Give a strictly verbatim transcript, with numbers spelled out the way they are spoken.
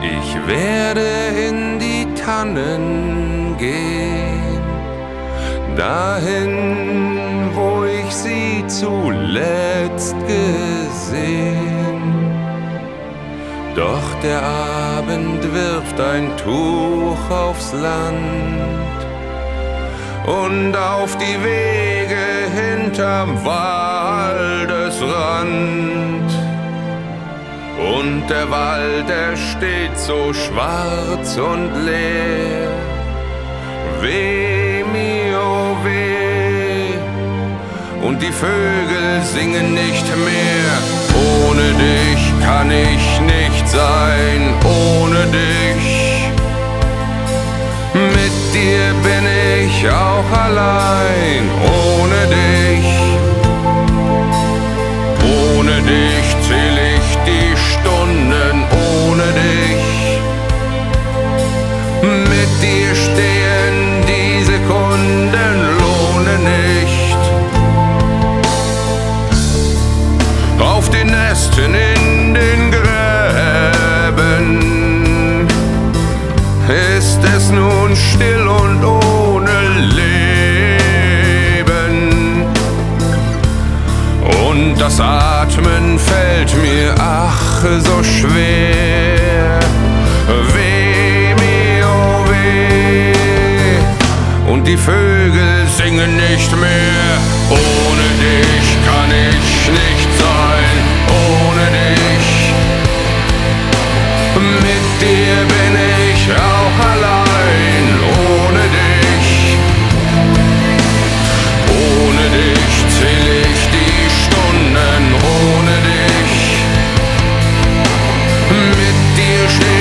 Ich werde in die Tannen gehen, dahin, wo ich sie zuletzt gesehen. Doch der Abend wirft ein Tuch aufs Land und auf die Wege hinterm Waldesrand. Und der Wald, er steht so schwarz und leer. Weh mir, oh weh. Und die Vögel singen nicht mehr. Ohne dich kann ich nicht sein, ohne dich. Mit dir bin ich auch allein, ohne dich. Ohne dich zähl ich die Stunden, ohne dich. Mit dir stehen die Sekunden, lohne nicht. Auf den Nesten in den Gräben ist es nun still und ohne Leben. Und das Atmen fällt mir ach so schwer. Weh mir, oh weh. Und die Vögel singen nicht mehr. Ohne dich kann ich nicht sein, ohne dich. Mit dir bin ich auch allein, ohne dich. Ohne dich zähl ich die Stunden, ohne dich. Mit dir stehe